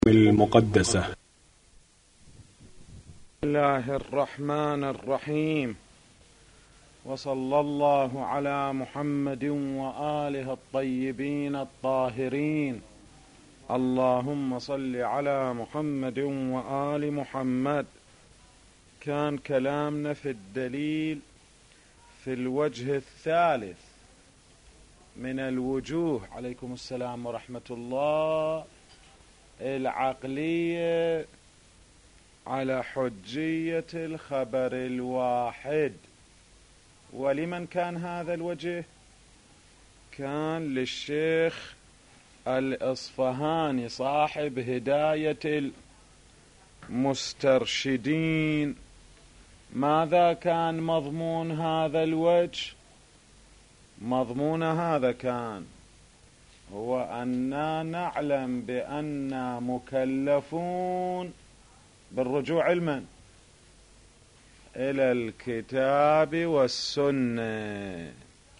المقدسة. بسم الله الرحمن الرحيم، وصلى الله على محمد وآله الطيبين الطاهرين. اللهم صل على محمد وآل محمد. كان كلامنا في الدليل في الوجه الثالث من الوجوه، عليكم السلام ورحمة الله، العقلية على حجية الخبر الواحد. ولمن كان هذا الوجه؟ كان للشيخ الإصفهاني صاحب هداية المسترشدين. ماذا كان مضمون هذا الوجه؟ مضمون هذا كان هو أننا نعلم بأننا مكلفون بالرجوع علما إلى الكتاب والسنة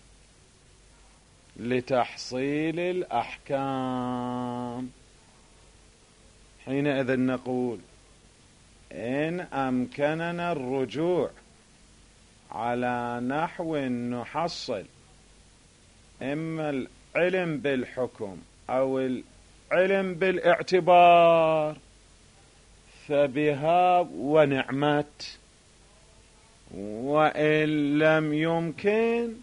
لتحصيل الأحكام. حينئذ نقول إن أمكننا الرجوع على نحو نحصل إما العلم بالحكم أو العلم بالاعتبار فبها ونعمت، وإن لم يمكن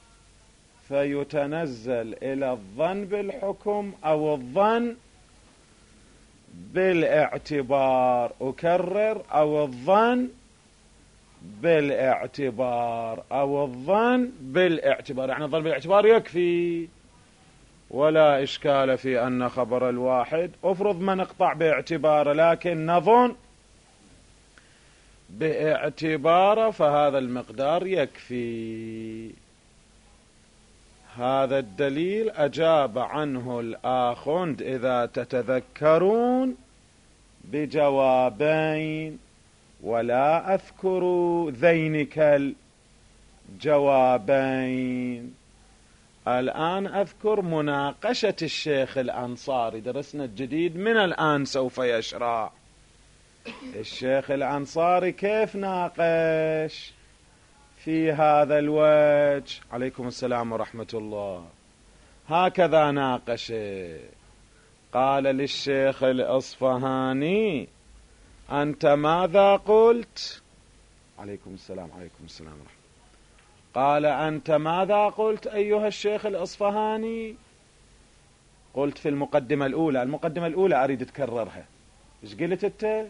فيتنزل إلى الظن بالحكم أو الظن بالاعتبار. أكرر، أو الظن بالاعتبار أو الظن بالاعتبار، يعني الظن بالاعتبار يكفي، ولا إشكال في أن خبر الواحد أفرض ما نقطع باعتباره لكن نظن باعتباره فهذا المقدار يكفي. هذا الدليل أجاب عنه الآخوند إذا تتذكرون بجوابين، ولا أذكر ذينك الجوابين. الآن أذكر مناقشة الشيخ الأنصاري. درسنا الجديد من الآن سوف يشرع. الشيخ الأنصاري كيف ناقش في هذا الوجه؟ عليكم السلام ورحمة الله. هكذا ناقش. قال للشيخ الإصفهاني: أنت ماذا قلت؟ عليكم السلام ورحمة الله. قال: أنت ماذا قلت أيها الشيخ الإصفهاني؟ قلت في المقدمة الأولى أريد تكررها. إيش قلت أنت؟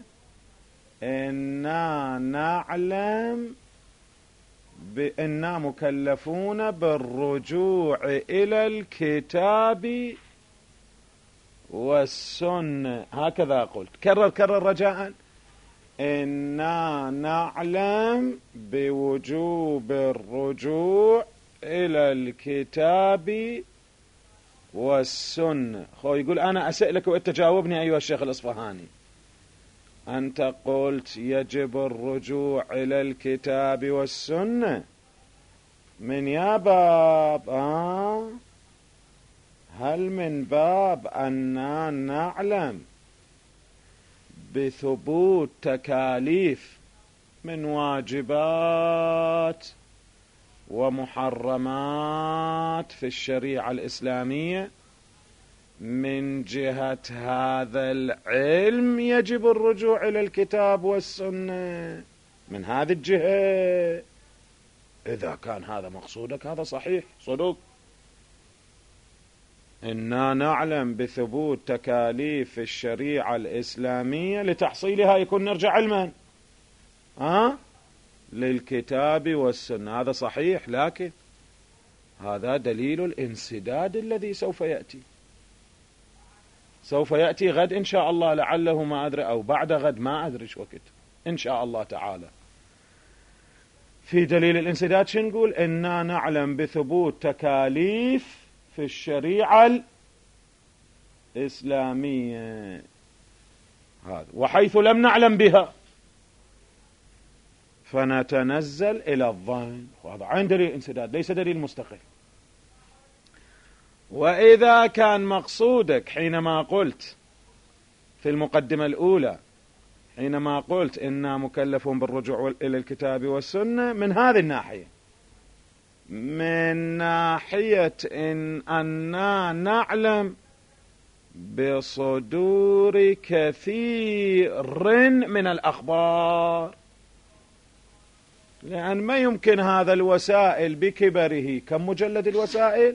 إنا نعلم بأننا مكلفون بالرجوع إلى الكتاب والسنة. هكذا قلت. كرر رجاء. إنا نعلم بوجوب الرجوع إلى الكتاب والسنة. يقول أنا أسألك وأنت جاوبني أيها الشيخ الإصفهاني. أنت قلت يجب الرجوع إلى الكتاب والسنة من يا باب؟ هل من باب أننا نعلم بثبوت تكاليف من واجبات ومحرمات في الشريعة الإسلامية؟ من جهة هذا العلم يجب الرجوع إلى الكتاب والسنة من هذه الجهة. إذا كان هذا مقصودك هذا صحيح صدق. إنا نعلم بثبوت تكاليف الشريعة الإسلامية لتحصيلها يكون نرجع علما للكتاب والسنة. هذا صحيح، لكن هذا دليل الانسداد الذي سوف يأتي غد إن شاء الله، لعله ما أدري، أو بعد غد ما أدري شو وقت إن شاء الله تعالى. في دليل الانسداد شو نقول؟ إنا نعلم بثبوت تكاليف في الشريعة الإسلامية هذا، وحيث لم نعلم بها فنتنزل إلى الظن. وهذا عين دليل انسداد ليس دليل مستقل. وإذا كان مقصودك حينما قلت في المقدمة الأولى حينما قلت إنا مكلفون بالرجوع إلى الكتاب والسنة من هذه الناحية، من ناحية أننا نعلم بصدور كثير من الأخبار، لأن ما يمكن هذا الوسائل بكبره، كم مجلد الوسائل؟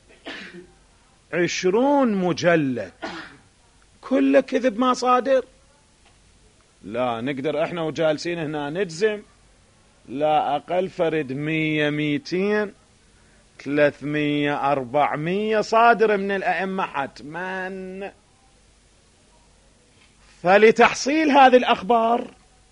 20 مجلد، كل كذب ما صادر. لا نقدر احنا وجالسين هنا نجزم، لا أقل فرد 100 200 300 400 صادر من الأئمة حتما. فلتحصيل هذه الأخبار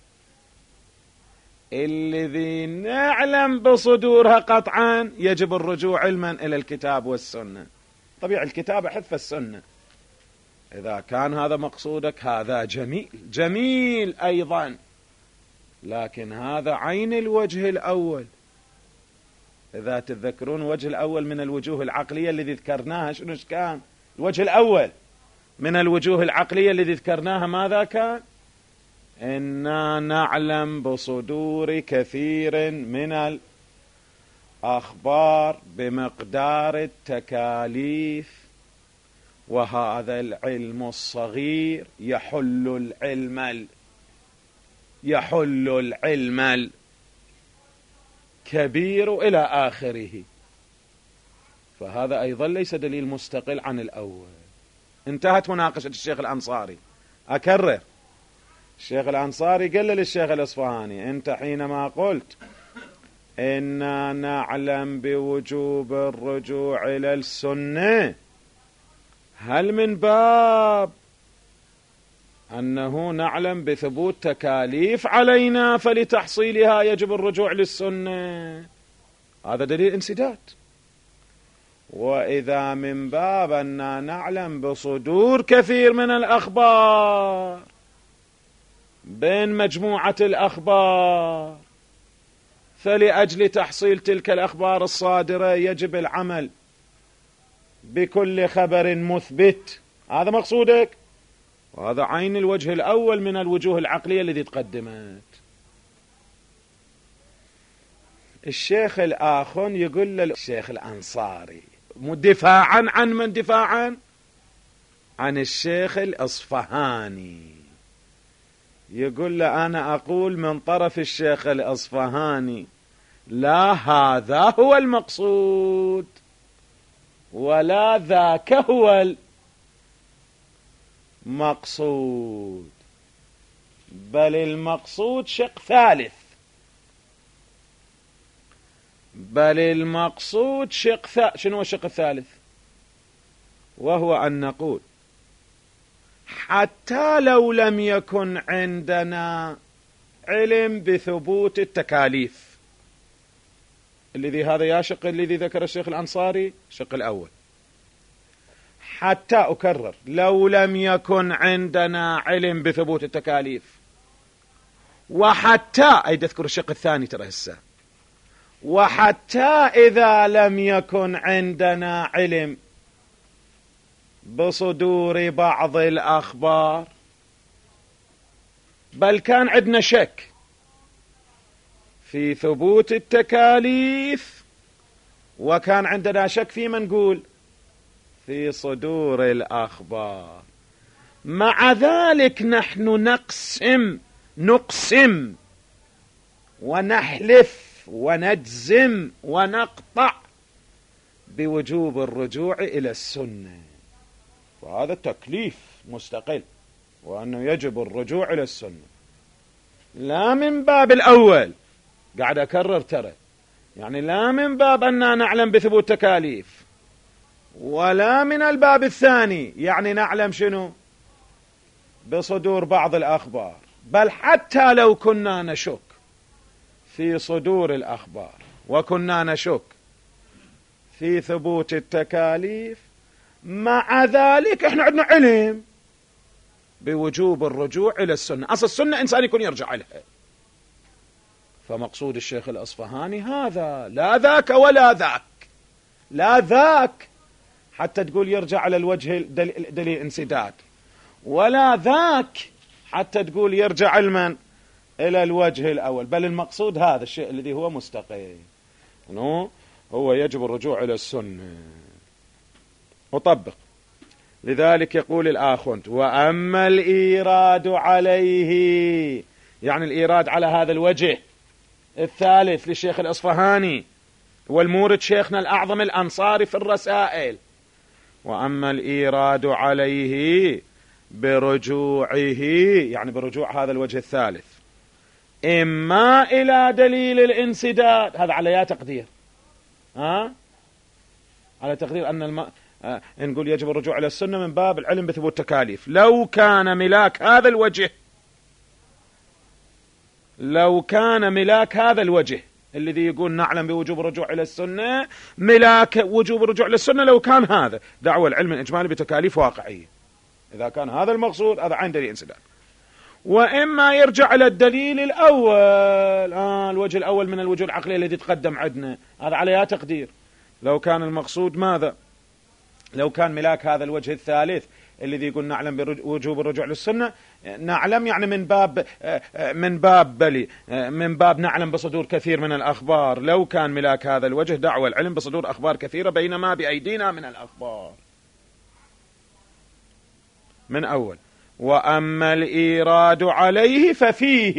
الذي نعلم بصدورها قطعا يجب الرجوع علما إلى الكتاب والسنة. طبيعي الكتاب حذف السنة، إذا كان هذا مقصودك هذا جميل جميل أيضا، لكن هذا عين الوجه الأول. إذا تتذكرون الوجه الأول من الوجوه العقلية الذي ذكرناها شنو كان؟ الوجه الأول من الوجوه العقلية الذي ذكرناها ماذا كان؟ إنا نعلم بصدور كثير من الأخبار بمقدار التكاليف، وهذا العلم الصغير يحل العلم الكبير إلى آخره. فهذا أيضا ليس دليل مستقل عن الأول. انتهت مناقشة الشيخ الأنصاري. أكرر، الشيخ الأنصاري قال للشيخ الأصفهاني أنت حينما قلت إنا نعلم بوجوب الرجوع إلى السنة، هل من باب أنه نعلم بثبوت تكاليف علينا فلتحصيلها يجب الرجوع للسنة؟ هذا دليل انسداد. وإذا من باب أننا نعلم بصدور كثير من الأخبار بين مجموعة الأخبار، فلأجل تحصيل تلك الأخبار الصادرة يجب العمل بكل خبر مثبت، هذا مقصودك، وهذا عين الوجه الأول من الوجوه العقلية التي تقدمت. الشيخ الآخن يقول للشيخ الأنصاري دفاعا عن من؟ دفاعا عن الشيخ الأصفهاني، يقول له أنا أقول من طرف الشيخ الأصفهاني لا هذا هو المقصود ولا ذاك هو المقصود، بل المقصود شق ثالث، شنو الشق الثالث؟ وهو أن نقول حتى لو لم يكن عندنا علم بثبوت التكاليف، الذي هذا يا شق الذي ذكر الشيخ الأنصاري الشق الأول، حتى أكرر لو لم يكن عندنا علم بثبوت التكاليف، وحتى أي تذكر الشق الثاني ترى هسه، وحتى إذا لم يكن عندنا علم بصدور بعض الأخبار، بل كان عندنا شك في ثبوت التكاليف، وكان عندنا شك في من نقول في صدور الأخبار، مع ذلك نحن نقسم ونحلف ونجزم ونقطع بوجوب الرجوع إلى السنة، وهذا تكليف مستقل، وأنه يجب الرجوع إلى السنة، لا من باب الأول، قاعد أكرر ترى، يعني لا من باب أننا نعلم بثبوت تكاليف، ولا من الباب الثاني يعني نعلم شنو بصدور بعض الأخبار، بل حتى لو كنا نشك في صدور الأخبار وكنا نشك في ثبوت التكاليف، مع ذلك احنا عندنا علم بوجوب الرجوع إلى السنة. أصل السنة إنسان يكون يرجع لها. فمقصود الشيخ الأصفهاني هذا، لا ذاك ولا ذاك، لا ذاك حتى تقول يرجع على الوجه دليل انسداد، ولا ذاك حتى تقول يرجع علما إلى الوجه الأول، بل المقصود هذا الشيء الذي هو مستقيم، أنه هو يجب الرجوع إلى السنة. أطبق. لذلك يقول الآخوند: وأما الإيراد عليه، يعني الإيراد على هذا الوجه الثالث للشيخ الأصفهاني والمورد شيخنا الأعظم الأنصاري في الرسائل، وأما الإيراد عليه برجوعه، يعني برجوع هذا الوجه الثالث، إما إلى دليل الانسداد، هذا على يا تقدير، على تقدير أن نقول يجب الرجوع إلى السنة من باب العلم بثبوت التكاليف. لو كان ملاك هذا الوجه، لو كان ملاك هذا الوجه الذي يقول نعلم بوجوب الرجوع إلى السنة، ملاك وجوب الرجوع إلى السنة لو كان هذا دعوة العلم الإجمالي بتكاليف واقعية، إذا كان هذا المقصود هذا عين دليل انسداد. وإما يرجع إلى الدليل الأول، الوجه الأول من الوجوه العقلية الذي تقدم عندنا، هذا عليها تقدير. لو كان المقصود ماذا؟ لو كان ملاك هذا الوجه الثالث الذي يقول نعلم بوجوب الرجوع للسنة، نعلم يعني من باب نعلم بصدور كثير من الأخبار. لو كان ملاك هذا الوجه دعوة العلم بصدور أخبار كثيرة بينما بأيدينا من الأخبار من أول. وأما الإيراد عليه ففيه،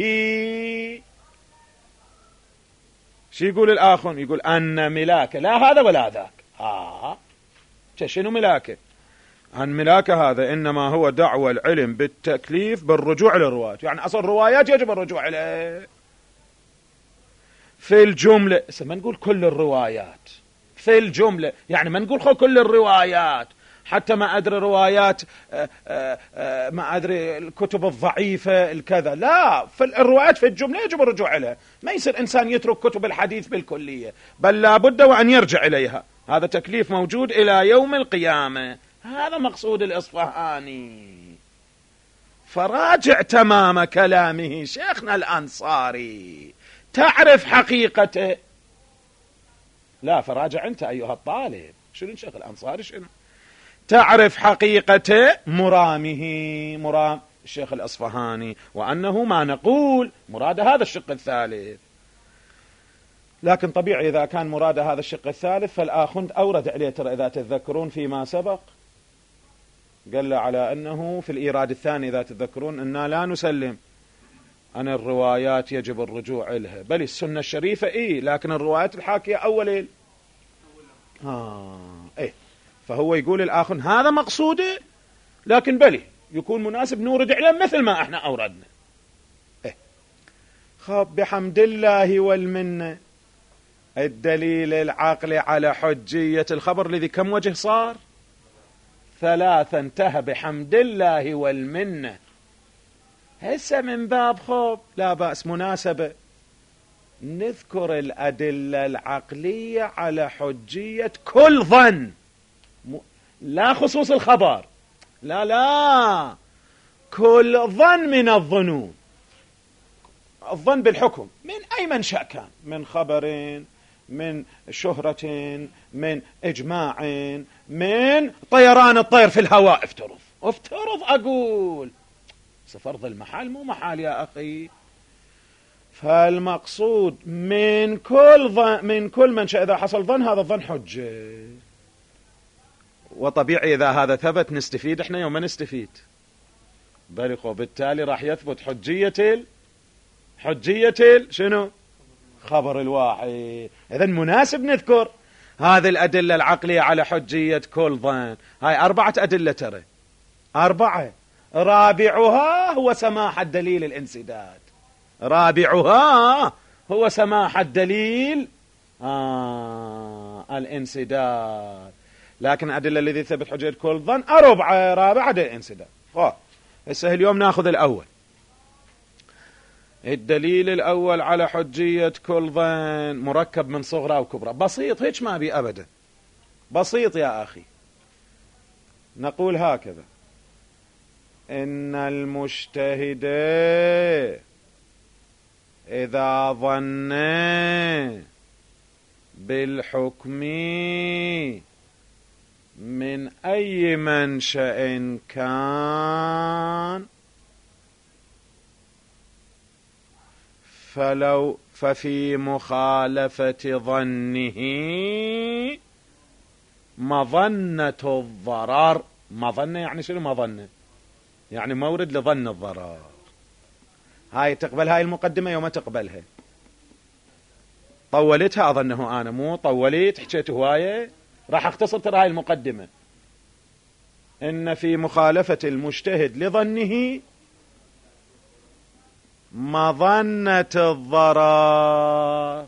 شو يقول الآخر؟ يقول أن ملاك لا هذا ولا ذاك. شنو ملاكه؟ عن ملاكه هذا إنما هو دعوة العلم بالتكليف بالرجوع للروايات، يعني أصل الروايات يجب الرجوع إليه في الجملة. ما نقول كل الروايات، في الجملة، يعني ما نقول كل الروايات، حتى ما أدري روايات ما أدري الكتب الضعيفة الكذا، لا، في الروايات في الجملة يجب الرجوع إليها. ما يصير إنسان يترك كتب الحديث بالكلية، بل لا بد وأن يرجع إليها. هذا تكليف موجود إلى يوم القيامة. هذا مقصود الإصفهاني. فراجع تمام كلامه شيخنا الأنصاري، تعرف حقيقته. لا، فراجع أنت أيها الطالب، شنو الشيخ الأنصاري شنو؟ تعرف حقيقة مرام الشيخ الأصفهاني، وأنه ما نقول مراد هذا الشق الثالث. لكن طبيعي إذا كان مراد هذا الشق الثالث فالآخوند أورد عليه، ترى إذا تتذكرون فيما سبق قال على أنه في الإيراد الثاني إذا تتذكرون أننا لا نسلم أن الروايات يجب الرجوع إلها، بل السنة الشريفة لكن الروايات الحاكية أول فهو يقول الآخر هذا مقصوده، لكن بلي يكون مناسب نورد علم مثل ما احنا أوردنا. خب بحمد الله والمنة الدليل العقلي على حجية الخبر الذي كم وجه صار؟ 3. انتهى بحمد الله والمنة. هسه من باب خب لا بأس مناسبة نذكر الأدلة العقلية على حجية كل ظن، لا خصوص الخبر، لا كل ظن من الظنون. الظن بالحكم من أي منشأ كان، من خبر، من شهرة، من إجماع، من طيران الطير في الهواء. افترض أقول فرض المحال مو محال يا أخي. فالمقصود من كل منشأ إذا حصل ظن هذا الظن حجة، وطبيعي إذا هذا ثبت نستفيد احنا يوم نستفيد، بالتالي راح يثبت حجية شنو؟ خبر الواحد. إذن مناسب نذكر هذه الأدلة العقلية على حجية كل ظن. هاي 4 أدلة، ترى 4. رابعها هو سماح الدليل الانسداد، رابعها هو سماح الدليل الانسداد. لكن الأدلة الذي ثبت حجية كل ظن 4، رابعة الانسداد. هسه اليوم ناخذ الأول. الدليل الأول على حجية كل ظن مركب من صغرى وكبرى، بسيط هيك ما بي أبدا، بسيط يا أخي. نقول هكذا: إن المجتهد إذا ظن بالحكم من أي منشأ كان ففي مخالفة ظنه مظنة الضرر. مظنة يعني شنو مظنة؟ يعني مورد لظن الضرر. هاي تقبل هاي المقدمة يوم تقبلها؟ طولتها أظنه أنا، مو طولت حكيت هواية، راح أختصر ترى هاي المقدمة. إن في مخالفة المجتهد لظنه مظنة الضرر.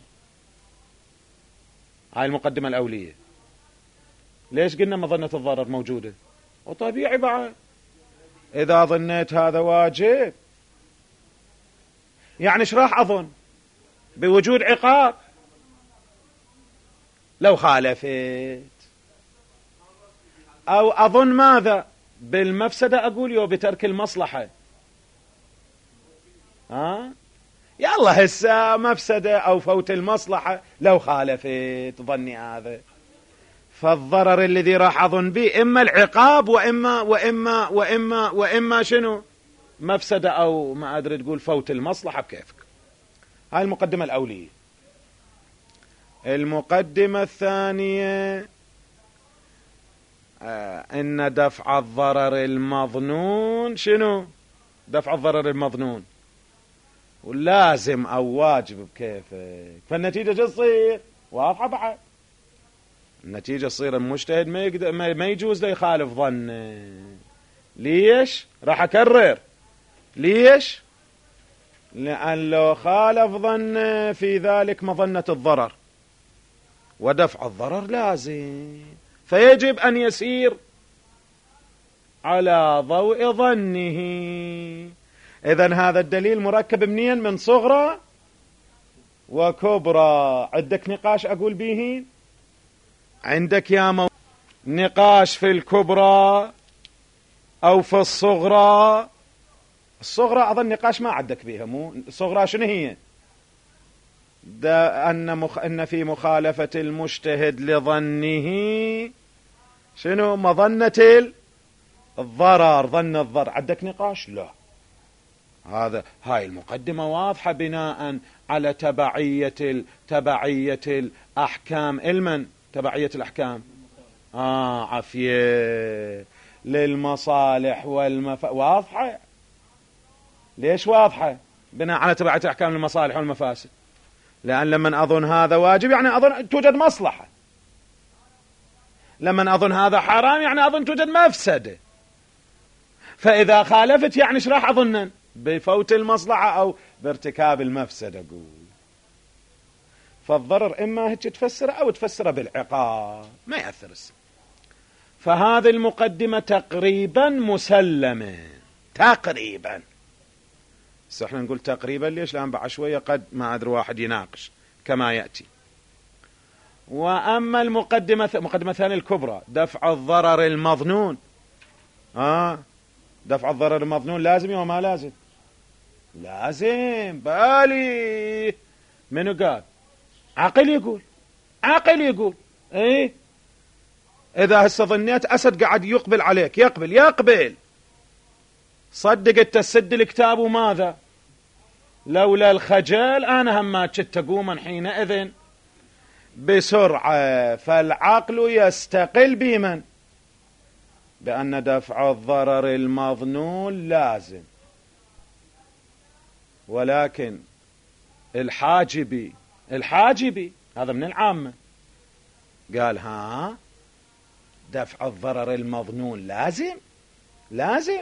هاي المقدمة الأولية. ليش قلنا مظنة الضرر موجودة؟ وطبيعي بعد إذا ظنيت هذا واجب، يعني ايش راح أظن؟ بوجود عقاب لو خالفت، أو أظن ماذا؟ بالمفسدة أقول يو بترك المصلحة. يلا هسه مفسدة أو فوت المصلحة لو خالفت ظني هذا، فالضرر الذي راح أظن به إما العقاب وإما شنو؟ مفسدة أو ما أدري تقول فوت المصلحة بكيفك. هاي المقدمة الأولية. المقدمة الثانية إن دفع الضرر المظنون شنو؟ دفع الضرر المظنون ولازم أو واجب بكيفك. فالنتيجة تصير واضحة بعد. النتيجة تصير المجتهد ما يجوز له يخالف ظنه. ليش؟ راح أكرر ليش؟ لأن لو خالف ظنه في ذلك مظنة الضرر، ودفع الضرر لازم، فيجب أن يسير على ضوء ظنه. إذن هذا الدليل مركب منين؟ من صغرى وكبرى. عندك نقاش أقول به؟ عندك يا نقاش في الكبرى أو في الصغرى؟ الصغرى أظن نقاش ما عندك بيها، مو الصغرى شنو هي؟ أن في مخالفة المجتهد لظنه شنو؟ مظنة الضرر، ظن الضرر. عندك نقاش؟ لا. هاي المقدمة واضحة بناء على تبعية الأحكام. المن تبعية الأحكام؟ عافية للمصالح واضحة. ليش واضحة؟ بناء على تبعية الأحكام للمصالح والمفاسد. لأن لما أظن هذا واجب يعني أظن توجد مصلحة، لما أظن هذا حرام يعني أظن توجد مفسدة. فإذا خالفت يعني ايش راح أظنن؟ بفوت المصلحة أو بارتكاب المفسدة. أقول فالضرر إما هيك تفسره أو تفسره بالعقاب، ما يأثر السن. فهذه المقدمة تقريبا مسلمة، تقريبا. بس احنا نقول تقريبا ليش؟ لأن بعد شوية قد ما أدري واحد يناقش كما يأتي. وأما مقدمة ثانية الكبرى، دفع الضرر المظنون. دفع الضرر المظنون لازم أو ما لازم؟ لازم. بالي منو قال؟ عقل يقول ايه. اذا هسه ظنيت اسد قاعد يقبل عليك، يقبل صدق انت تسد الكتاب وماذا؟ لولا الخجل انا هم ما كنت اقوم حينئذ بسرعة. فالعقل يستقل بمن؟ بأن دفع الضرر المظنون لازم. ولكن الحاجبي هذا من العامة قال دفع الضرر المظنون لازم.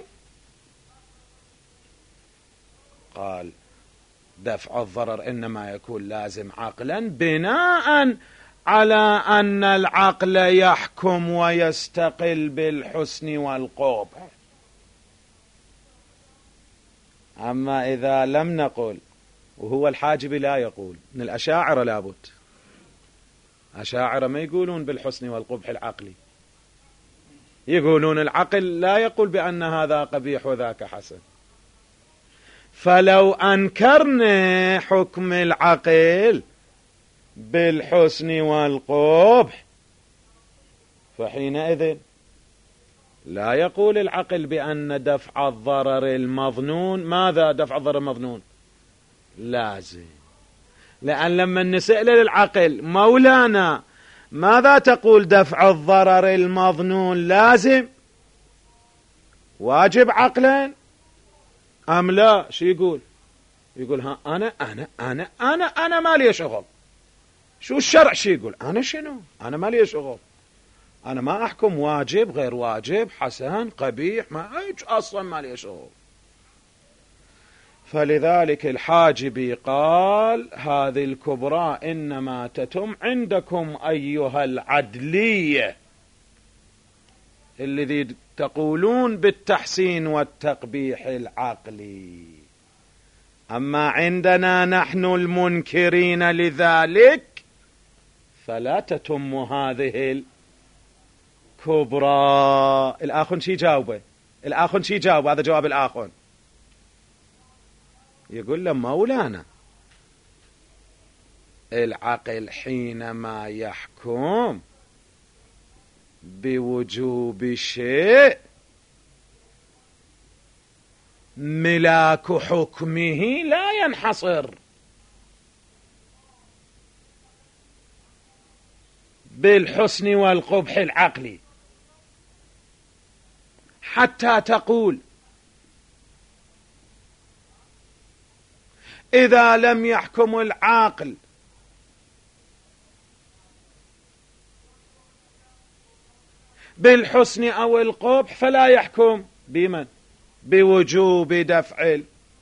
قال دفع الضرر إنما يكون لازم عقلا بناء على أن العقل يحكم ويستقل بالحسن والقبح. أما إذا لم نقل، وهو الحاجب لا يقول، من الأشاعرة لابد. أشاعرة ما يقولون بالحسن والقبح العقلي، يقولون العقل لا يقول بأن هذا قبيح وذاك حسن. فلو أنكرنا حكم العقل بالحسن والقبح فحينئذ لا يقول العقل بأن دفع الضرر المظنون، ماذا دفع الضرر المظنون؟ لازم. لأن لما نسأل العقل مولانا ماذا تقول دفع الضرر المظنون لازم واجب عقلا أم لا؟ شو يقول؟ يقول ها أنا ما لي شغل. شو الشرع شو يقول؟ أنا شنو؟ أنا ما لي شغل، أنا ما أحكم واجب غير واجب، حسن قبيح، ما أصلا ما لي شغل. فلذلك الحاجبي قال هذه الكبرى إنما تتم عندكم أيها العدلية الذي تقولون بالتحسين والتقبيح العقلي، أما عندنا نحن المنكرين لذلك فلا تتم هذه الكبرى. الآخر شي جاوبه؟ الآخر شي جاوب؟ هذا جواب الآخر. يقول له مولانا العقل حينما يحكم بوجوب شيء ملاك حكمه لا ينحصر بالحسن والقبح العقلي، حتى تقول إذا لم يحكم العاقل بالحسن أو القبح فلا يحكم بمن؟ بوجوب دفع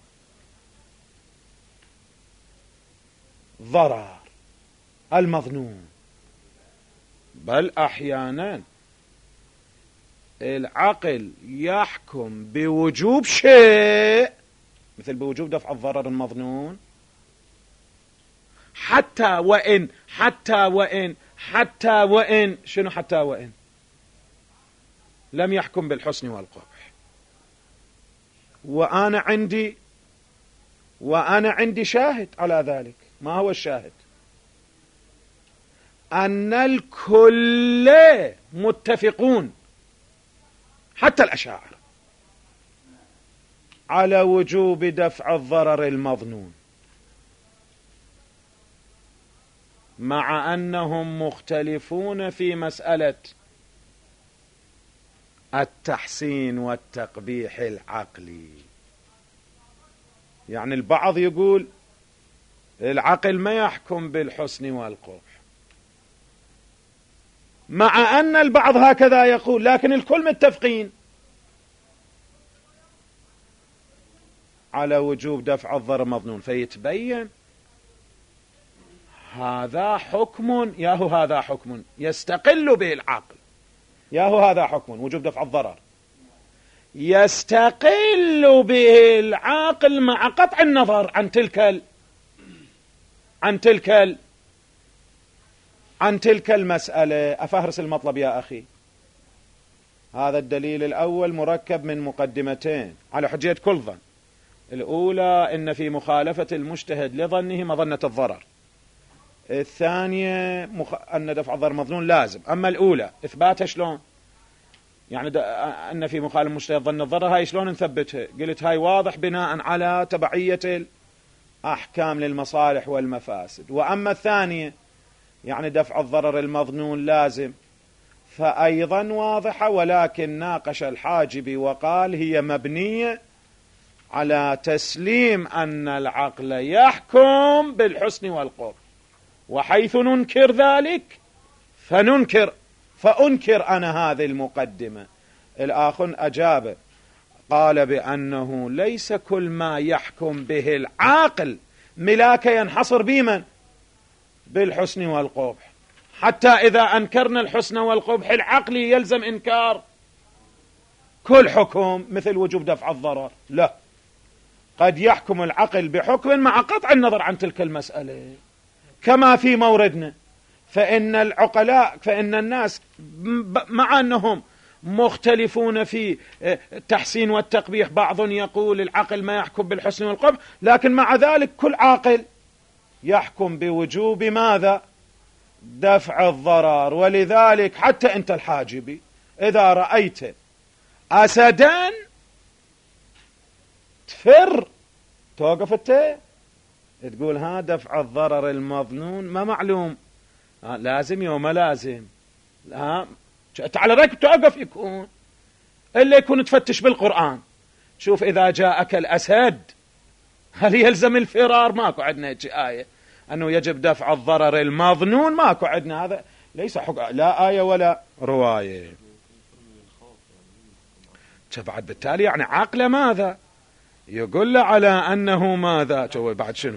الضرر المظنون. بل أحيانا العقل يحكم بوجوب شيء مثل بوجوب دفع الضرر المظنون حتى وإن شنو حتى وإن لم يحكم بالحسن والقبح. وأنا عندي شاهد على ذلك. ما هو الشاهد؟ أن الكل متفقون حتى الأشاعرة على وجوب دفع الضرر المظنون، مع أنهم مختلفون في مسألة التحسين والتقبيح العقلي. يعني البعض يقول العقل ما يحكم بالحسن والقبح، مع أن البعض هكذا يقول، لكن الكل متفقين على وجوب دفع الضرر المظنون. فيتبين هذا حكم هذا حكم يستقل به العقل، هذا حكم وجوب دفع الضرر يستقل به العاقل مع قطع النظر عن تلك المسألة. أفهرس المطلب يا أخي. هذا الدليل الأول مركب من مقدمتين على حجية كل ظن. الأولى إن في مخالفة المجتهد لظنه مظنة الضرر، الثانية أن دفع الضرر مظنون لازم. أما الأولى إثباتها شلون؟ يعني أن في مخالفة المجتهد ظن الضرر، هاي شلون نثبتها؟ قلت هاي واضح بناء على تبعية الأحكام للمصالح والمفاسد. وأما الثانية يعني دفع الضرر المظنون لازم فأيضا واضحة، ولكن ناقش الحاجبي وقال هي مبنية على تسليم أن العقل يحكم بالحسن والقبح، وحيث ننكر ذلك فأنكر أنا هذه المقدمة. الآخر أجاب قال بأنه ليس كل ما يحكم به العاقل ملاك ينحصر بمن؟ بالحسن والقبح، حتى إذا أنكرنا الحسن والقبح العقلي يلزم إنكار كل حكم مثل وجوب دفع الضرر. لا، قد يحكم العقل بحكم مع قطع النظر عن تلك المسألة، كما في موردنا. فإن الناس مع أنهم مختلفون في التحسين والتقبيح، بعض يقول العقل ما يحكم بالحسن والقبح، لكن مع ذلك كل عاقل يحكم بوجوب ماذا؟ دفع الضرر. ولذلك حتى أنت الحاجبي إذا رأيت أسدا تفر توقف أنت تقول ها دفع الضرر المظنون ما معلوم لازم يوم لازم لا على رأيك توقف يكون إلا يكون تفتش بالقرآن شوف إذا جاءك الأسد هل يلزم الفرار؟ ماكو عندنا آية أنه يجب دفع الضرر المظنون ماكو عندنا هذا ليس لا آية ولا رواية. بعد بالتالي يعني عقله ماذا يقول له على أنه ماذا بعد شنو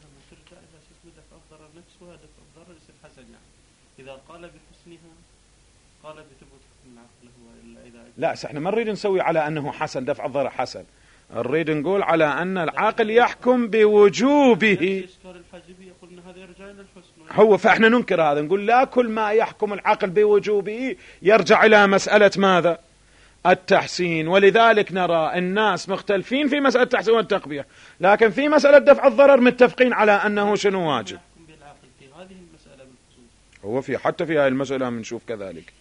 إذا قال بحسنها قال بثبوت حكم العقل هو إلا إذا لا احنا ما نريد نسوي على أنه حسن دفع الضرر حسن نريد نقول على أن العقل يحكم بوجوبه هو فاحنا ننكر هذا نقول لا كل ما يحكم العقل بوجوبه يرجع إلى مسألة ماذا التحسين. ولذلك نرى الناس مختلفين في مسألة التحسين والتقبيح لكن في مسألة دفع الضرر متفقين على أنه شنو واجب. هو في حتى في هذه المسألة بنشوف كذلك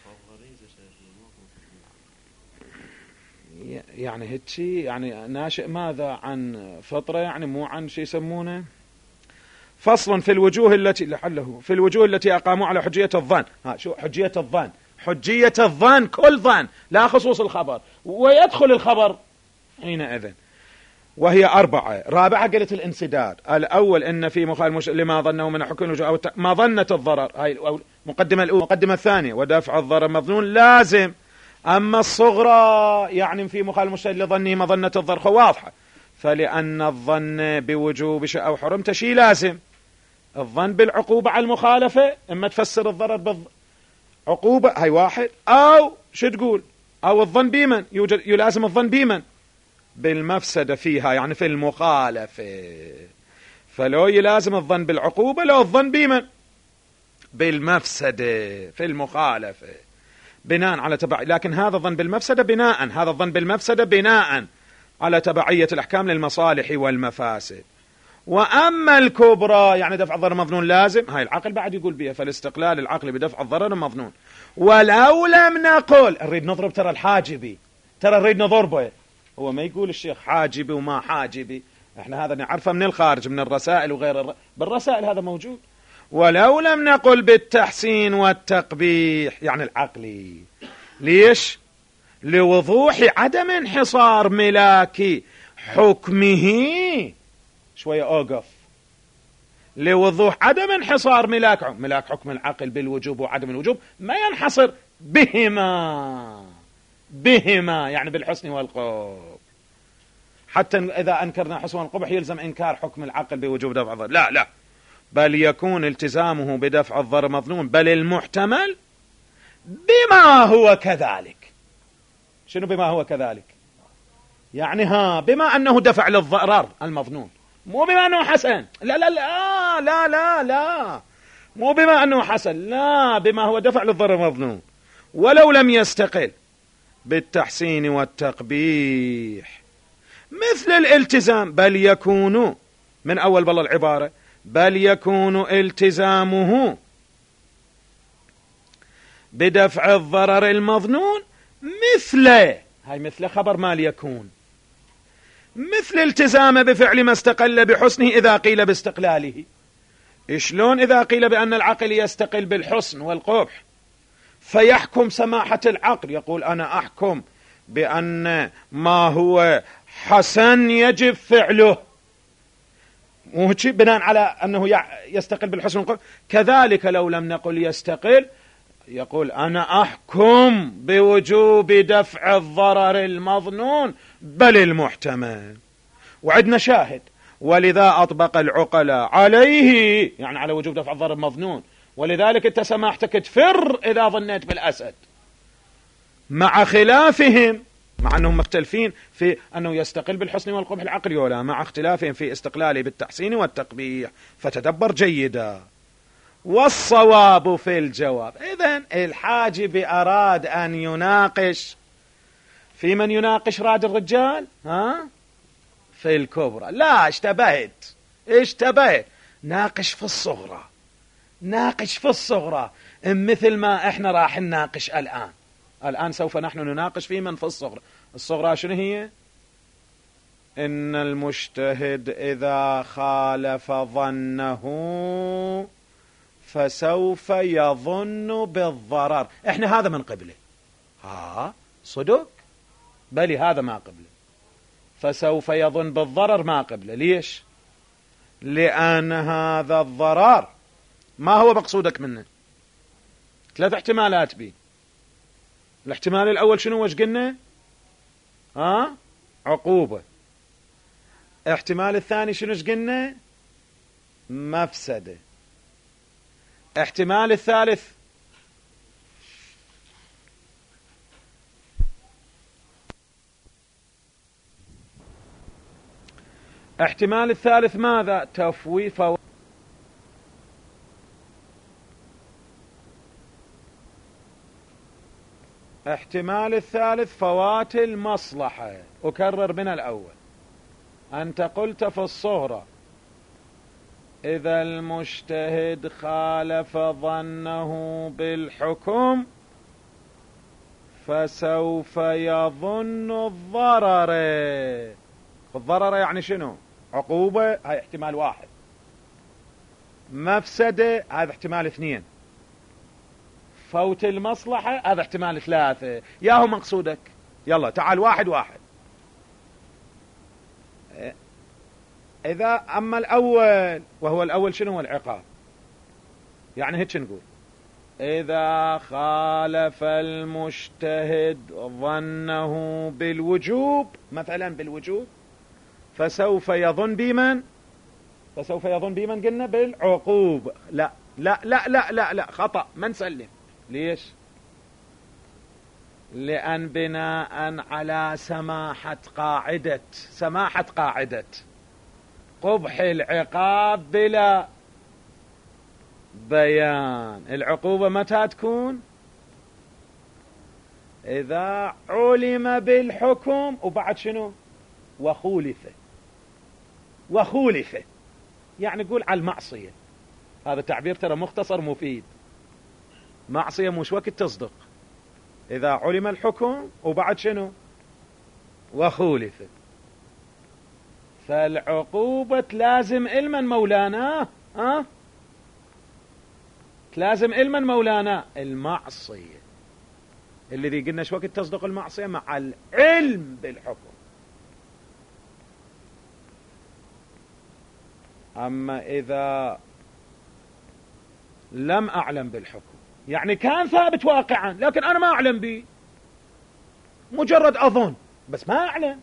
يعني هيك يعني ناشئ ماذا عن فطرة يعني مو عن شيء يسمونه فصل في الوجوه التي لحله في الوجوه التي أقاموا على حجية الظن. شو حجية الظن؟ حجية الظن كل ظن لا خصوص الخبر ويدخل الخبر حينئذ وهي 4. رابعة قلت الانسداد. الأول إن في مخالف لما ظنه من حكم الوجوه أو ما ظنت الضرر هاي مقدمة الأولى. مقدمة الثانية ودفع الضرر مظنون لازم. أما الصغرى يعني في مخالف المجتهد لظنه مظنة الضرر واضحة فلأن الظن بوجوب شيء أو حرمته شيء لازم. الظن بالعقوبة على المخالفة إما تفسر الضرر بالعقوبة هاي واحد أو شو تقول أو الظن بمن يلازم الظن بمن بالمفسدة فيها يعني في المخالفة فلو يلازم الظن بالعقوبة لو الظن بمن بالمفسدة في المخالفة بناء على لكن هذا الظن بالمفسدة بناء على تبعية الأحكام للمصالح والمفاسد. وأما الكبرى يعني دفع الضرر مظنون لازم هاي العقل بعد يقول بها فالاستقلال العقل بدفع الضرر مظنون. ولو لم نقل نريد نضرب ترى الحاجبي ترى نريد نضربه هو ما يقول الشيخ حاجبي وما حاجبي احنا هذا نعرفه من الخارج من الرسائل وغير بالرسائل هذا موجود. ولو لم نقل بالتحسين والتقبيح يعني العقلي ليش لوضوح عدم انحصار ملاك حكمه شوية أوقف لوضوح عدم انحصار ملاك حكم العقل بالوجوب وعدم الوجوب ما ينحصر بهما يعني بالحسن والقبح. حتى إذا أنكرنا حسن والقبح يلزم إنكار حكم العقل بوجوب دفع الضرر لا بل يكون التزامه بدفع الضرر مظنون بل المحتمل بما هو كذلك. شنو بما هو كذلك يعني بما أنه دفع للضرر المظنون مو بما أنه حسن لا مو بما أنه حسن لا بما هو دفع للضرر المظنون. ولو لم يستقل بالتحسين والتقبيح مثل الالتزام بل يكون من أول بالله العبارة بل يكون التزامه بدفع الضرر المظنون مثل خبر ما ليكون مثل التزامه بفعل ما استقل بحسنه إذا قيل باستقلاله. شلون إذا قيل بأن العقل يستقل بالحسن والقبح فيحكم سماحة العقل يقول أنا أحكم بأن ما هو حسن يجب فعله مو بناء على أنه يستقل بالحسن والقبح. كذلك لو لم نقل يستقل يقول أنا أحكم بوجوب دفع الضرر المظنون بل المحتمل. وعدنا شاهد ولذا أطبق العقلاء عليه يعني على وجوب دفع الضرر المظنون. ولذلك أنت سماحتك تفر إذا ظنيت بالأسد مع خلافهم مع أنهم مختلفين في أنه يستقل بالحسن والقبح العقلي ولا مع اختلافهم في استقلاله بالتحسين والتقبيح فتدبر جيدا. والصواب في الجواب إذن الحاجب أراد أن يناقش في من يناقش راد الرجال في الكبرى لا اشتبهت ناقش في الصغرى ناقش في الصغرى مثل ما احنا راح نناقش الآن سوف نحن نناقش في من في الصغرى. الصغرى شنو هي؟ إن المجتهد إذا خالف ظنه فسوف يظن بالضرر. احنا هذا من قبله، صدق، بلي هذا ما قبله. فسوف يظن بالضرر ما قبله. ليش؟ لأن هذا الضرر ما هو مقصودك منه. 3 احتمالات بي. الاحتمال الأول شنو وش قلنا؟ عقوبة. احتمال الثاني شنو قلنا؟ مفسدة. احتمال الثالث ماذا؟ تفويف. احتمال الثالث فوات المصلحة. أكرر من الأول. أنت قلت في الصغرى إذا المجتهد خالف ظنه بالحكم فسوف يظن الضرر. الضرر يعني شنو؟ عقوبة، هاي احتمال 1. مفسدة، هذا احتمال 2. فوت المصلحة، هذا احتمال 3. ياهو مقصودك. يلا تعال واحد. إذا أما الأول، وهو الأول شنو هو؟ العقاب. يعني هيك نقول إذا خالف المجتهد ظنه بالوجوب، مثلا بالوجوب، فسوف يظن بمن؟ قلنا بالعقوبة. لا لا لا لا لا لا، خطأ، ما نسلم. ليش؟ لأن بناء على سماحة قاعدة قبح العقاب بلا بيان. العقوبة متى تكون؟ إذا علم بالحكم وبعد شنو؟ وخولف. يعني قول على المعصية. هذا تعبير ترى مختصر مفيد. معصية مش وقت تصدق. إذا علم الحكم وبعد شنو؟ وخولف. فالعقوبة لازم علما مولانا. لازم علما مولانا. المعصية الذي قلنا شو وقت تصدق المعصية؟ مع العلم بالحكم. أما إذا لم أعلم بالحكم، يعني كان ثابت واقعا لكن أنا ما أعلم به، مجرد أظن بس ما أعلم،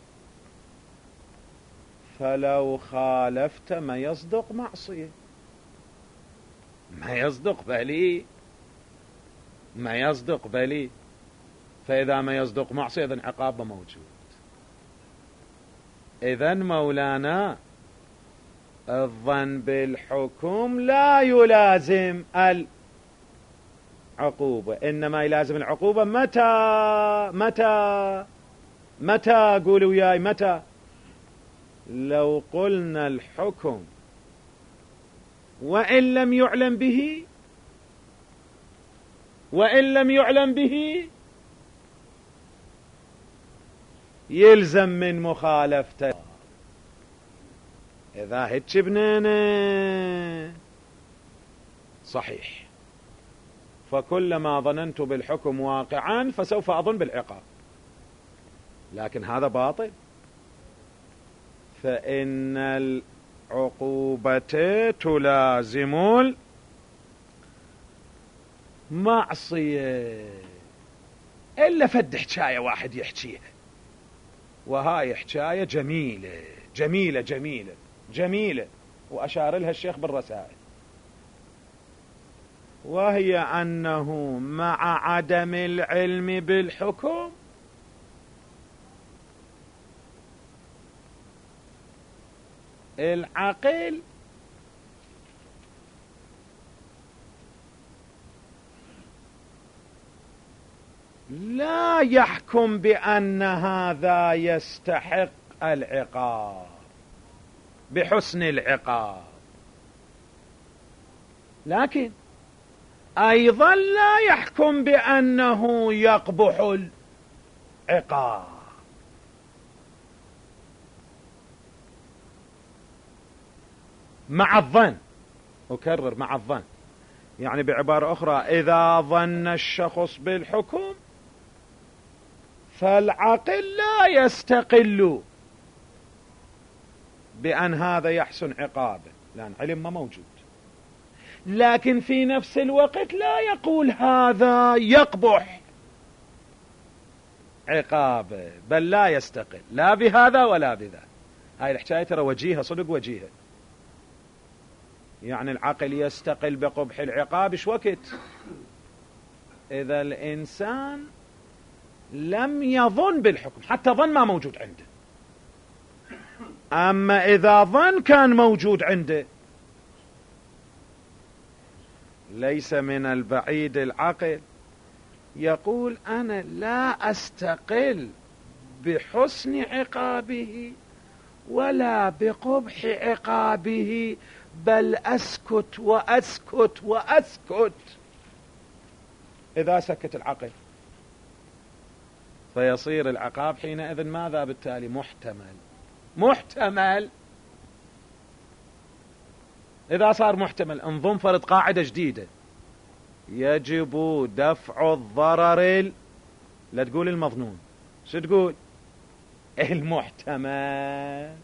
فلو خالفت ما يصدق معصية، ما يصدق بلي. فإذا ما يصدق معصية إذن عقابه موجود. إذن مولانا الظن بالحكم لا يلازم العقوبة، إنما يلازم العقوبة متى قولوا وياي متى؟ لو قلنا الحكم وإن لم يعلم به يلزم من مخالفته. إذا هيك بنينا صحيح، فكلما ظننت بالحكم واقعا فسوف أظن بالعقاب، لكن هذا باطل. فإن العقوبة تلازم المعصية، إلا فد حكاية واحد يحكيها، وهاي حكاية جميلة وأشار لها الشيخ بالرسائل، وهي أنه مع عدم العلم بالحكم العقل لا يحكم بأن هذا يستحق العقاب بحسن العقاب، لكن أيضا لا يحكم بأنه يقبح العقاب. مع الظن، أكرر مع الظن، يعني بعبارة أخرى إذا ظن الشخص بالحكم فالعقل لا يستقل بأن هذا يحسن عقابه لأن علم ما موجود، لكن في نفس الوقت لا يقول هذا يقبح عقابه، بل لا يستقل لا بهذا ولا بذا. هاي الحكاية ترى وجيهة صدق وجيهة. يعني العقل يستقل بقبح العقاب ايش وقت؟ إذا الإنسان لم يظن بالحكم، حتى ظن ما موجود عنده. أما إذا ظن كان موجود عنده، ليس من البعيد العقل يقول أنا لا أستقل بحسن عقابه ولا بقبح عقابه، بل أسكت وأسكت وأسكت. إذا سكت العقل فيصير العقاب حينئذ ماذا؟ بالتالي محتمل. إذا صار محتمل انضم فرض قاعدة جديدة: يجب دفع الضرر، لا تقول المظنون، شو تقول؟ المحتمل.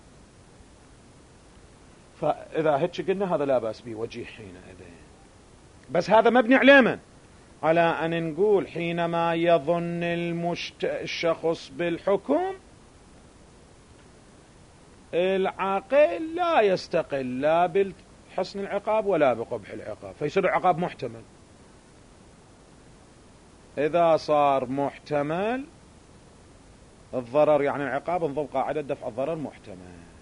فإذا هيك قلنا هذا لا بأس به وجيه حينئذ. بس هذا مبني على من؟ على أن نقول حينما يظن الشخص بالحكم العاقل لا يستقل لا بحسن العقاب ولا بقبح العقاب، فيصير العقاب محتمل. إذا صار محتمل الضرر يعني العقاب، انضم قاعدة دفع الضرر محتمل.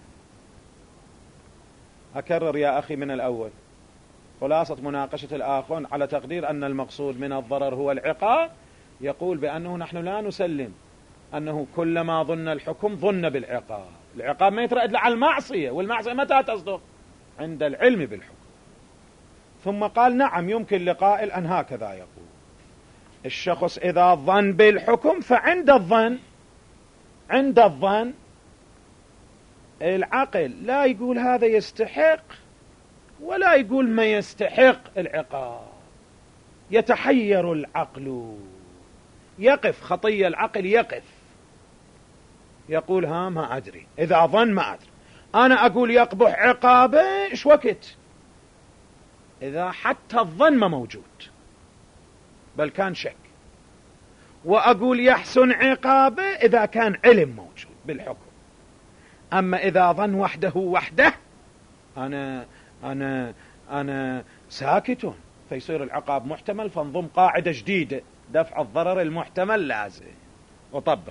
أكرر يا أخي من الأول، خلاصة مناقشة الآخرون على تقدير أن المقصود من الضرر هو العقاب، يقول بأنه نحن لا نسلم أنه كلما ظن الحكم ظن بالعقاب. العقاب ما يترأد إلا على المعصية، والمعصية متى تصدق؟ عند العلم بالحكم. ثم قال نعم يمكن لقائل أن هكذا يقول: الشخص إذا ظن بالحكم فعند الظن العقل لا يقول هذا يستحق ولا يقول ما يستحق العقاب، يتحير العقل، يقف خطية العقل، يقف يقول ها ما أدري، إذا ظن ما أدري. أنا أقول يقبح عقابه إيش وقت؟ إذا حتى الظن ما موجود بل كان شك، وأقول يحسن عقابه إذا كان علم موجود بالحكم. أما إذا ظن وحده أنا ساكت، فيصير العقاب محتمل، فانضم قاعدة جديدة: دفع الضرر المحتمل لازم، وطبق.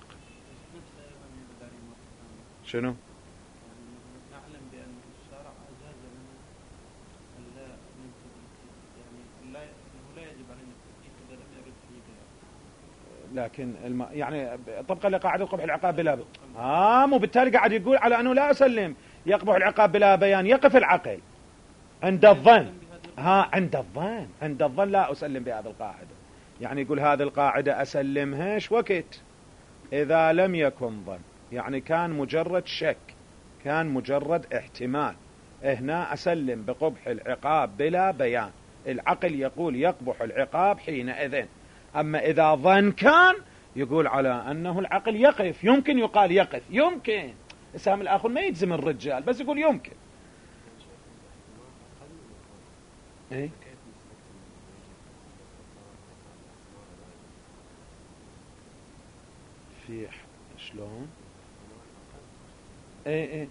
شنو؟ نعلم بأن الشرع أجاز لنا أن لا ننتظر، يعني لا يجب علينا التكليف إذا لم يرد فيه، لكن يعني طبقا لقاعدة قبح العقاب بلا مو بالتالي قاعد يقول على أنه لا أسلم يقبح العقاب بلا بيان. يقف العقل عند الظن، عند الظن لا أسلم بهذه القاعدة. يعني يقول هذه القاعدة أسلمها إيش وقت؟ إذا لم يكن ظن، يعني كان مجرد شك، كان مجرد احتمال، هنا أسلم بقبح العقاب بلا بيان. العقل يقول يقبح العقاب حينئذ. أما إذا ظن كان يقول على أنه العقل يقف، يمكن يقال يقف، يمكن اسهام الآخر ما يجزم الرجال، بس يقول يمكن. إيه؟ في شلون؟ ايه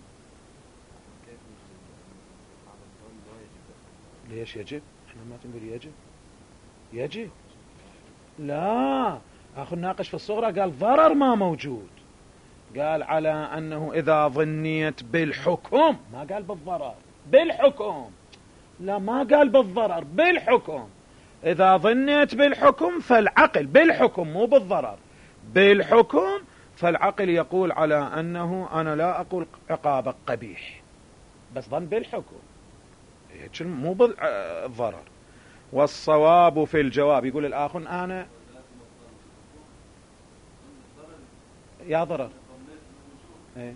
ليش يجب؟ احنا ما تنقول يجب لا. اخو ناقش في الصغرى قال ضرر ما موجود، قال على انه اذا ظنيت بالحكم، ما قال بالضرر، بالحكم، لا ما قال بالضرر، بالحكم. اذا ظنيت بالحكم فالعقل بالحكم مو بالضرر، بالحكم، فالعقل يقول على أنه أنا لا أقول عقابك قبيح، بس ظن بالحكم مو بالضرر. والصواب في الجواب. يقول الآخر أنا يا ضرر إيه؟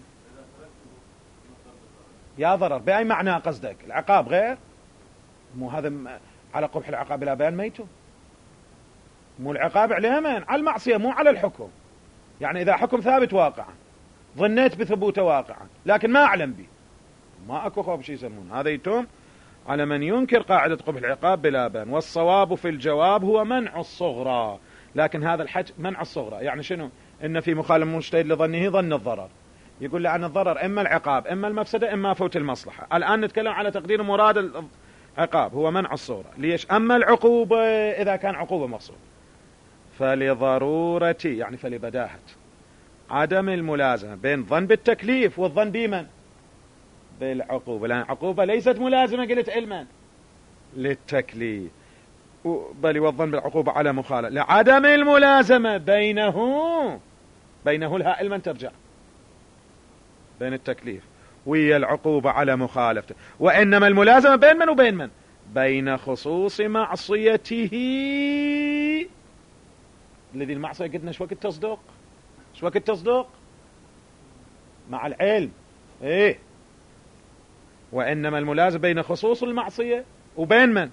يا ضرر بأي معنى قصدك؟ العقاب غير؟ مو هذا على قبح العقاب لا بيان ميته، مو العقاب عليه من على المعصية مو على الحكم. يعني إذا حكم ثابت واقعا ظنيت بثبوته واقعا لكن ما أعلم به، ما أكو خوف شيء يسمون هذا يتم على من ينكر قاعدة قبح العقاب بلا بان. والصواب في الجواب هو منع الصغرى. لكن هذا الحج منع الصغرى يعني شنو؟ إن في مخالف مجتهد لظنه ظن الضرر، يقول لأن الضرر إما العقاب إما المفسدة إما فوت المصلحة. الآن نتكلم على تقدير مراد العقاب هو منع الصغرى. ليش؟ أما العقوبة إذا كان عقوبة مقصود فلضرورة يعني فلبداهة عدم الملازمة بين ظن بالتكليف والظن بمن؟ بالعقوبة، لأن العقوبة ليست ملازمة قلت علما للتكليف، بل والظن بالعقوبة على مخالفة لعدم الملازمة بينه الهاء علما ترجع بين التكليف وهي العقوبة على مخالفته. وإنما الملازمة بين من وبين من؟ بين خصوص معصيته. الذي المعصية قلنا شو وقت تصدق؟ شو وقت تصدق؟ مع العلم ايه. وإنما الملازمة بين خصوص المعصية وبين من؟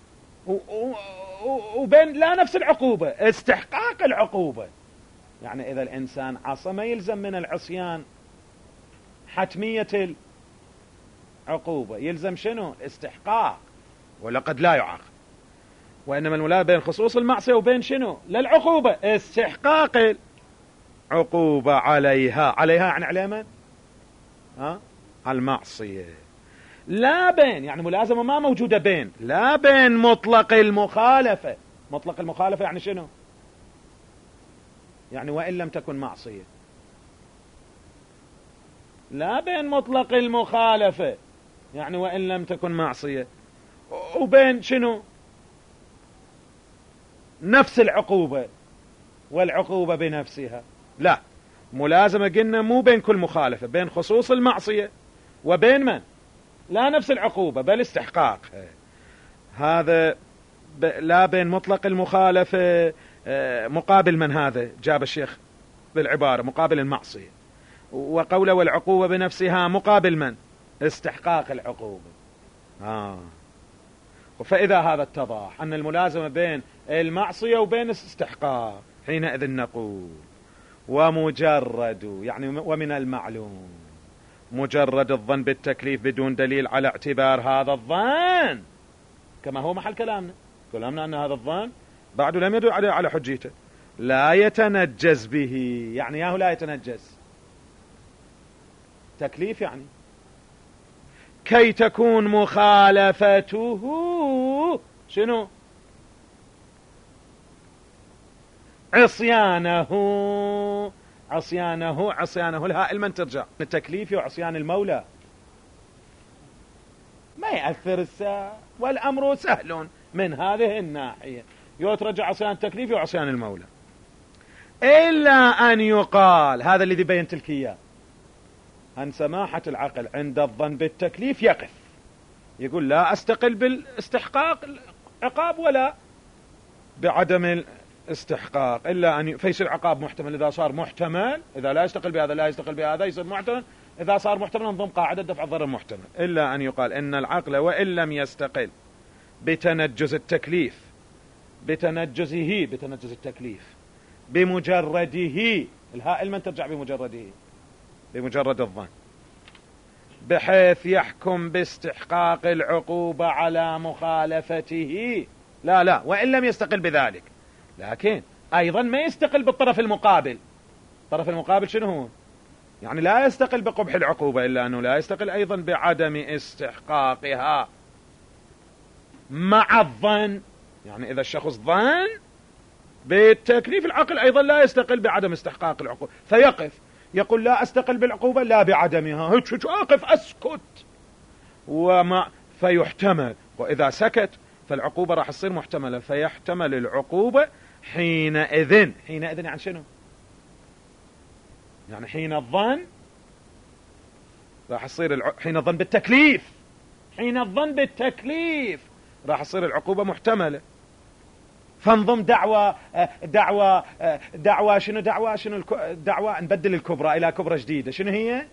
وبين لا نفس العقوبة، استحقاق العقوبة. يعني إذا الإنسان عصى ما يلزم من العصيان حتمية العقوبة، يلزم شنو؟ استحقاق ولقد لا يعاقب. وإنما الملازمة بين خصوص المعصية وبين شنو؟ للعقوبة استحقاق العقوبة عليها يعني على من؟ المعصية. لا بين يعني ملازمة ما موجودة بين، لا بين مطلق المخالفة. مطلق المخالفة يعني شنو؟ يعني وإن لم تكن معصية. لا بين مطلق المخالفة يعني وإن لم تكن معصية وبين شنو؟ نفس العقوبة والعقوبة بنفسها. لا، ملازمة قلنا مو بين كل مخالفة، بين خصوص المعصية وبين من؟ لا نفس العقوبة بل استحقاق. هذا لا بين مطلق المخالفة مقابل من؟ هذا جاب الشيخ بالعبارة مقابل المعصية. وقوله والعقوبة بنفسها مقابل من؟ استحقاق العقوبة. فإذا هذا اتضح أن الملازمة بين المعصية وبين الاستحقاق حينئذ نقول ومجرد يعني ومن المعلوم مجرد الظن بالتكليف بدون دليل على اعتبار هذا الظن كما هو محل كلامنا أن هذا الظن بعد لم يدل على حجيته لا يتنجز به. يعني ياهو لا يتنجز تكليف يعني كي تكون مخالفته شنو؟ عصيانه الهاء المن ترجع التكليف وعصيان المولى ما يأثر الساعة والأمر سهل من هذه الناحية يترجع عصيان التكليف وعصيان المولى. إلا أن يقال هذا الذي بينت لك إياه أن سماحة العقل عند الظن بالتكليف يقف يقول لا أستقل بالاستحقاق العقاب ولا بعدم الاستحقاق إلا أن فيصير العقاب محتمل إذا صار محتمل، إذا لا يستقل بهذا لا يستقل بهذا يصير محتمل، إذا صار محتمل نضم قاعدة دفع الضرر محتمل. إلا أن يقال إن العقل وإن لم يستقل بتنجز التكليف بتنجز التكليف بمجرده الهاء المن ترجع بمجرد الظن بحيث يحكم باستحقاق العقوبة على مخالفته لا وإن لم يستقل بذلك لكن أيضا ما يستقل بالطرف المقابل. الطرف المقابل شنو هو؟ يعني لا يستقل بقبح العقوبة إلا أنه لا يستقل أيضا بعدم استحقاقها مع الظن. يعني إذا الشخص ظن بالتكليف العقل أيضا لا يستقل بعدم استحقاق العقوبة فيقف يقول لا أستقل بالعقوبة لا بعدمها أقف أسكت فيحتمل. وإذا سكت فالعقوبة راح تصير محتملة فيحتمل العقوبة حينئذ يعني شنو؟ يعني حين الظن راح يصير حين الظن بالتكليف راح تصير العقوبة محتملة. فانضم دعوة شنو دعوة نبدل الكبرى إلى كبرى جديدة، شنو هي؟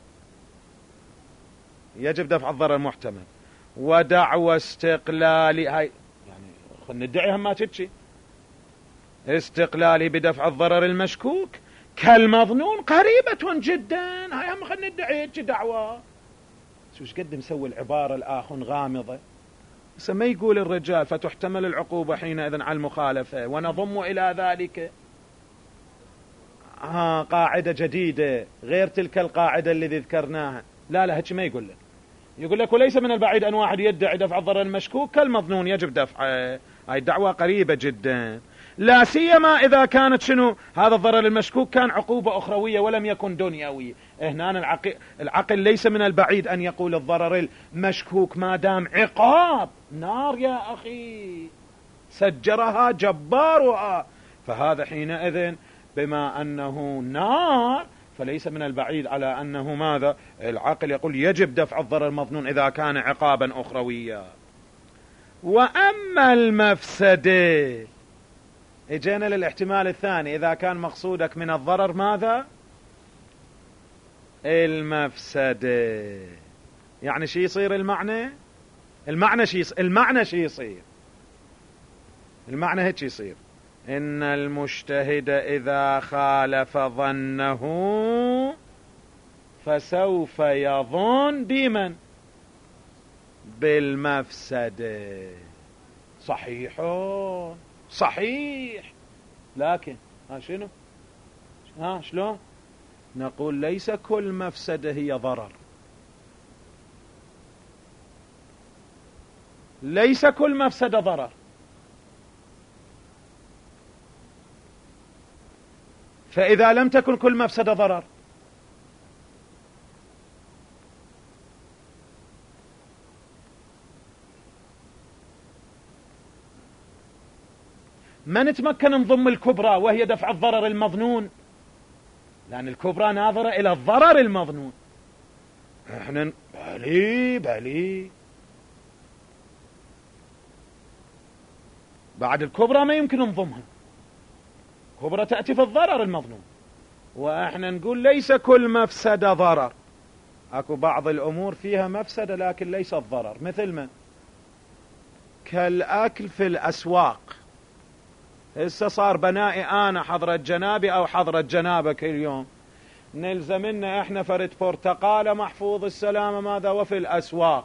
يجب دفع الضرر المحتمل. ودعوى استقلالي، هاي يعني خلنا ندعي هم ما تتشي استقلالي بدفع الضرر المشكوك كالمظنون قريبة جدا، هاي هم خلنا ندعي دعوة. شوش قد مسوي العبارة الآخر غامضة. ما يقول الرجال فتحتمل العقوبة حينئذ على المخالفة ونضم إلى ذلك قاعدة جديدة غير تلك القاعدة التي ذكرناها. لا هيك ما يقول لك. يقول لك وليس من البعيد أن واحد يدعي دفع الضرر المشكوك كالمظنون يجب دفعه. هاي دعوة قريبة جدا، لا سيما إذا كانت شنو هذا الضرر المشكوك كان عقوبة أخروية ولم يكن دنيوي. هنا العقل ليس من البعيد أن يقول الضرر المشكوك ما دام عقاب نار يا أخي سجرها جبارها، فهذا حينئذ بما أنه نار فليس من البعيد على أنه ماذا العقل يقول يجب دفع الضرر المظنون إذا كان عقابا أخرويا. وأما المفسدة اجينا للاحتمال الثاني، إذا كان مقصودك من الضرر ماذا المفسدة، يعني شي يصير المعنى شي يصير المعنى هيك يصير إن المجتهد إذا خالف ظنه فسوف يظن بمن بالمفسدة. صحيح لكن شنو شلون نقول ليس كل مفسدة هي ضرر، ليس كل مفسدة ضرر. فإذا لم تكن كل مفسدة ضرر ما نتمكن نضم الكبرى وهي دفع الضرر المظنون، لأن الكبرى ناظرة إلى الضرر المظنون. احنا بلي بعد الكبرى ما يمكن نضمها، كبرى تأتي في الضرر المظنون، واحنا نقول ليس كل مفسدة ضرر، اكو بعض الامور فيها مفسدة لكن ليس الضرر. مثل ما كالأكل في الأسواق، هسه صار بنائي أنا حضرة جنابي أو حضرة جنابك اليوم، نلزمنا إحنا فرد برتقالة محفوظ السلامة ماذا وفي الأسواق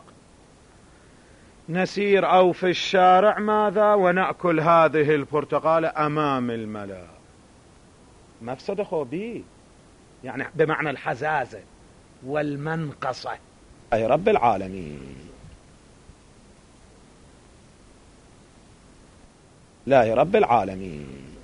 نسير أو في الشارع ماذا ونأكل هذه البرتقالة أمام الملأ. مفسدة خوبي يعني بمعنى الحزازة والمنقصة. أي رب العالمين لا يا رب العالمين.